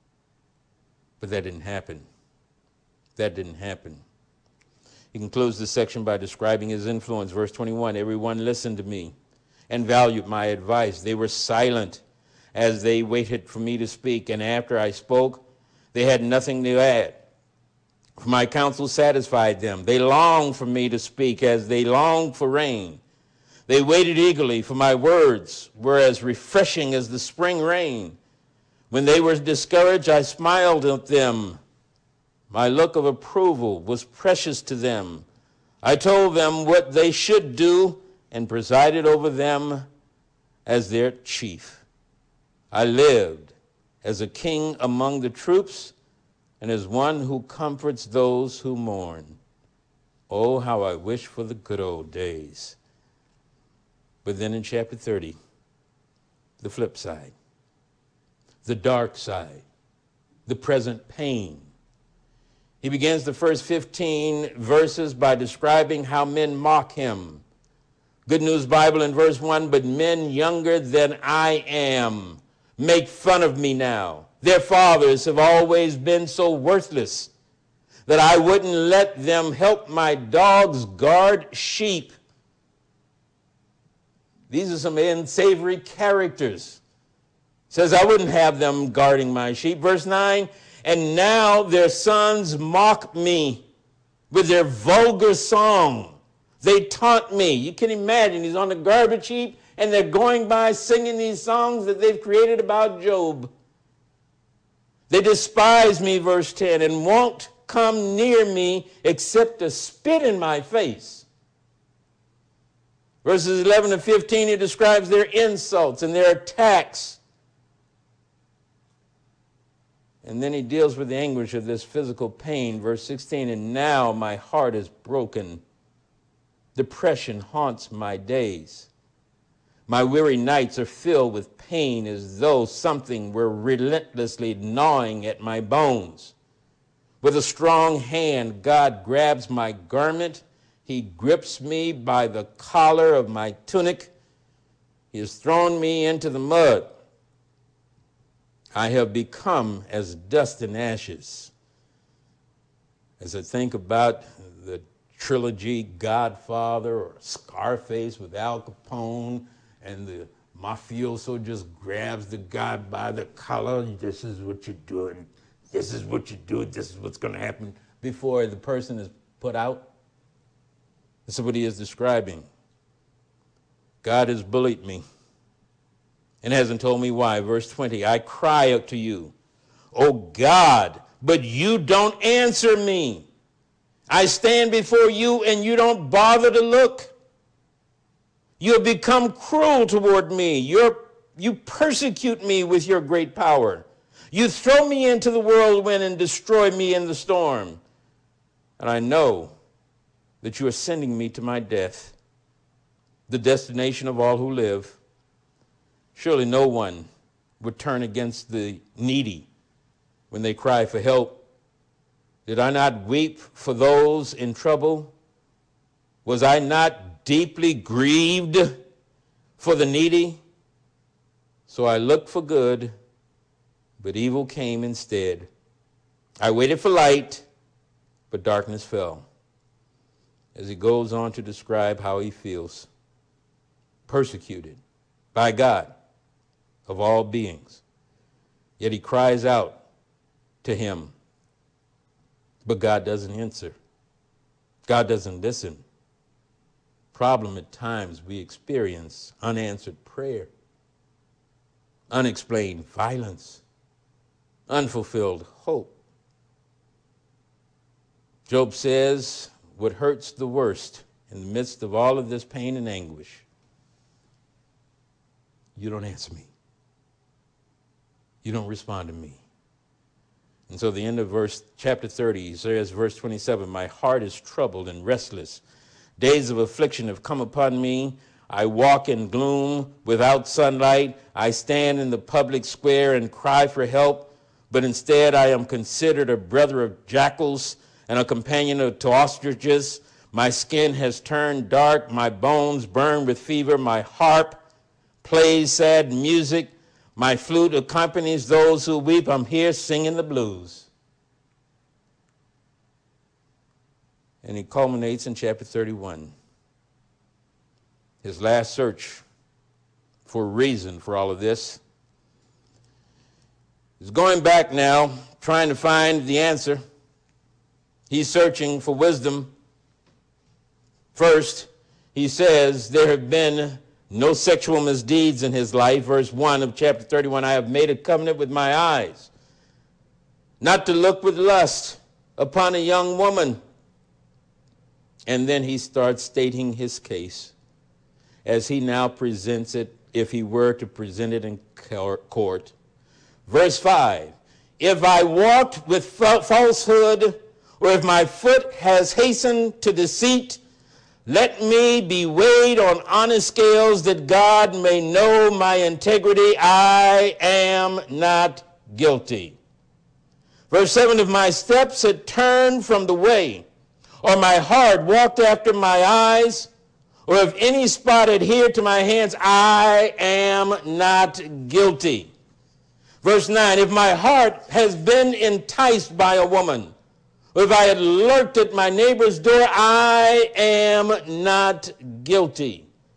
But that didn't happen. That didn't happen. He concludes this section by describing his influence. Verse 21, everyone listened to me and valued my advice. They were silent as they waited for me to speak, and after I spoke, they had nothing to add. For my counsel satisfied them. They longed for me to speak as they longed for rain. They waited eagerly, for my words were as refreshing as the spring rain. When they were discouraged, I smiled at them. My look of approval was precious to them. I told them what they should do and presided over them as their chief. I lived as a king among the troops and as one who comforts those who mourn. Oh, how I wish for the good old days. But then in chapter 30, the flip side, the dark side, the present pain. He begins the first 15 verses by describing how men mock him. Good News Bible in verse 1, but men younger than I am make fun of me now. Their fathers have always been so worthless that I wouldn't let them help my dogs guard sheep. These are some unsavory characters. Says, I wouldn't have them guarding my sheep. Verse 9, and now their sons mock me with their vulgar song. They taunt me. You can imagine, he's on the garbage heap, and they're going by singing these songs that they've created about Job. They despise me, verse 10, and won't come near me except to spit in my face. Verses 11 to 15, he describes their insults and their attacks. And then he deals with the anguish of this physical pain. Verse 16, and now my heart is broken. Depression haunts my days. My weary nights are filled with pain as though something were relentlessly gnawing at my bones. With a strong hand, God grabs my garment. He grips me by the collar of my tunic. He has thrown me into the mud. I have become as dust and ashes. As I think about the trilogy Godfather or Scarface with Al Capone, and the mafioso just grabs the guy by the collar. This is what you're doing. This is what you do. This is what's going to happen before the person is put out. This is what he is describing. God has bullied me and hasn't told me why. Verse 20, I cry out to you, O God, but you don't answer me. I stand before you and you don't bother to look. You have become cruel toward me. You persecute me with your great power. You throw me into the whirlwind and destroy me in the storm. And I know that you are sending me to my death, the destination of all who live. Surely no one would turn against the needy when they cry for help. Did I not weep for those in trouble? Was I not deeply grieved for the needy? So I looked for good, but evil came instead. I waited for light, but darkness fell. As he goes on to describe how he feels, persecuted by God of all beings. Yet he cries out to him, but God doesn't answer. God doesn't listen. Problem at times we experience unanswered prayer, unexplained violence, unfulfilled hope. Job says, what hurts the worst in the midst of all of this pain and anguish, you don't answer me. You don't respond to me. And so the end of chapter 30, he says, verse 27, my heart is troubled and restless. Days of affliction have come upon me. I walk in gloom without sunlight. I stand in the public square and cry for help, but instead I am considered a brother of jackals and a companion to ostriches. My skin has turned dark. My bones burn with fever. My harp plays sad music. My flute accompanies those who weep. I'm here singing the blues. And he culminates in chapter 31. His last search for a reason for all of this. He's going back now, trying to find the answer. He's searching for wisdom. First, he says there have been no sexual misdeeds in his life. Verse 1 of chapter 31, I have made a covenant with my eyes, not to look with lust upon a young woman. And then he starts stating his case as he now presents it, if he were to present it in court. Verse 5, if I walked with falsehood, or if my foot has hastened to deceit, let me be weighed on honest scales, that God may know my integrity. I am not guilty. Verse 7, if my steps had turned from the way, or my heart walked after my eyes, or if any spot adhered to my hands, I am not guilty. Verse 9, if my heart has been enticed by a woman, or if I had lurked at my neighbor's door, I am not guilty. Verse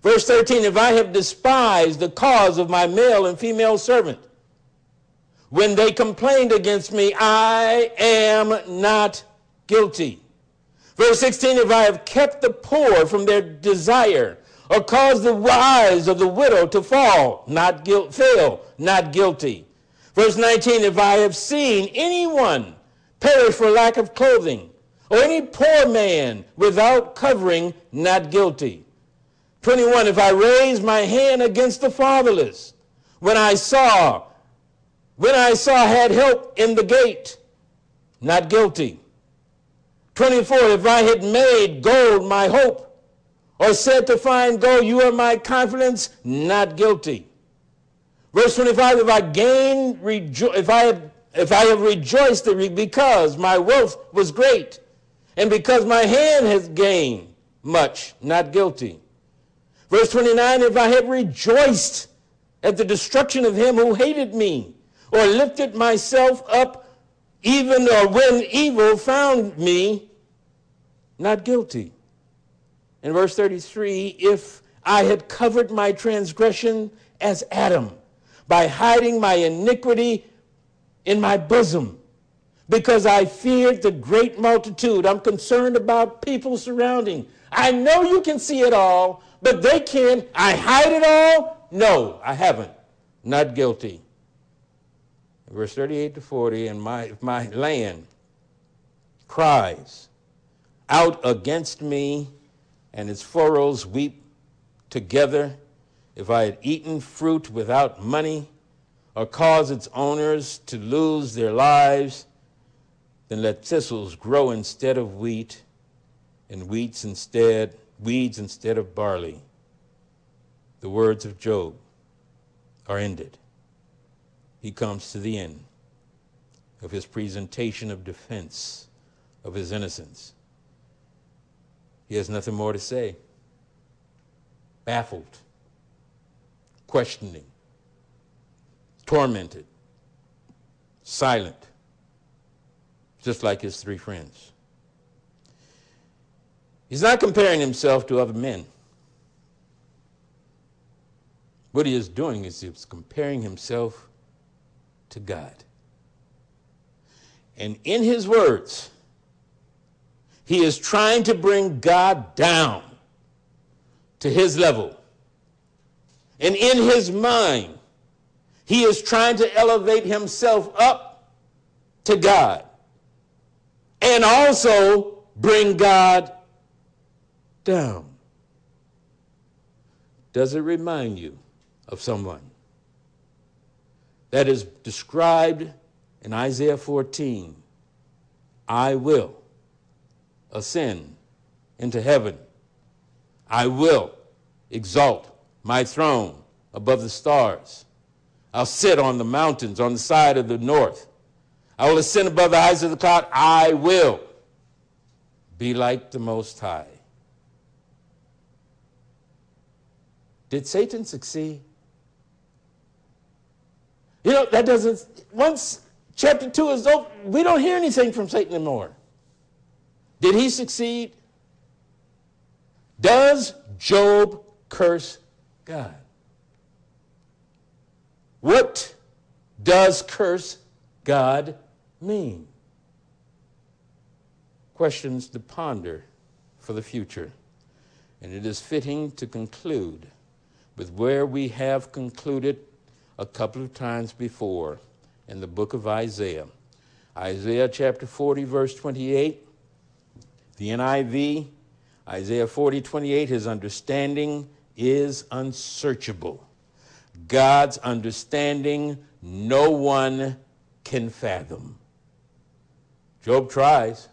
Verse 13, if I have despised the cause of my male and female servant, when they complained against me, I am not guilty. Verse 16, if I have kept the poor from their desire, or caused the wives of the widow to fail, not guilty. Verse 19, if I have seen anyone perish for lack of clothing, or any poor man without covering, not guilty. 21, if I raise my hand against the fatherless, when I saw had help in the gate, not guilty. 24, if I had made gold my hope, or said to find gold, you are my confidence, not guilty. Verse 25, if I have rejoiced because my wealth was great, and because my hand has gained much, not guilty. Verse 29, if I have rejoiced at the destruction of him who hated me, or lifted myself up even or when evil found me, not guilty. In verse 33, if I had covered my transgression as Adam, by hiding my iniquity in my bosom, because I feared the great multitude. I'm concerned about people surrounding. I know you can see it all, but they can't. I hide it all? No, I haven't. Not guilty. Verse 38 to 40, and if my land cries out against me, and its furrows weep together, if I had eaten fruit without money, or caused its owners to lose their lives, then let thistles grow instead of wheat, and weeds instead of barley. The words of Job are ended. He comes to the end of his presentation of defense of his innocence. He has nothing more to say. Baffled, questioning, tormented, silent, just like his three friends. He's not comparing himself to other men. What he is doing is he's comparing himself to God. And in his words, he is trying to bring God down to his level. And in his mind, he is trying to elevate himself up to God and also bring God down. Does it remind you of someone that is described in Isaiah 14? I will ascend into heaven. I will exalt my throne above the stars. I'll sit on the mountains on the side of the north. I will ascend above the heights of the cloud. I will be like the Most High. Did Satan succeed? You know, that doesn't, once chapter 2 is over, we don't hear anything from Satan anymore. Did he succeed? Does Job curse God? What does curse God mean? Questions to ponder for the future. And it is fitting to conclude with where we have concluded a couple of times before in the book of Isaiah. Isaiah chapter 40, verse 28, the NIV, Isaiah 40, 28, his understanding is unsearchable. God's understanding no one can fathom. Job tries.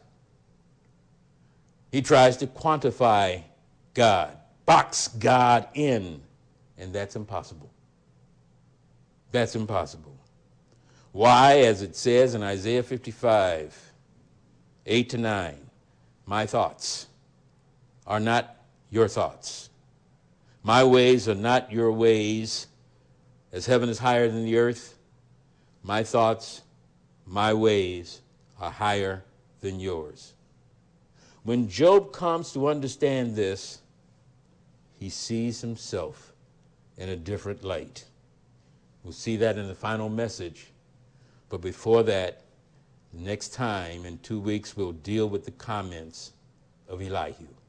He tries to quantify God, box God in, and that's impossible. That's impossible. Why? As it says in Isaiah 55, 8 to 9, my thoughts are not your thoughts. My ways are not your ways. As heaven is higher than the earth, my thoughts, my ways are higher than yours. When Job comes to understand this, he sees himself in a different light. We'll see that in the final message. But before that, next time in 2 weeks, we'll deal with the comments of Elihu.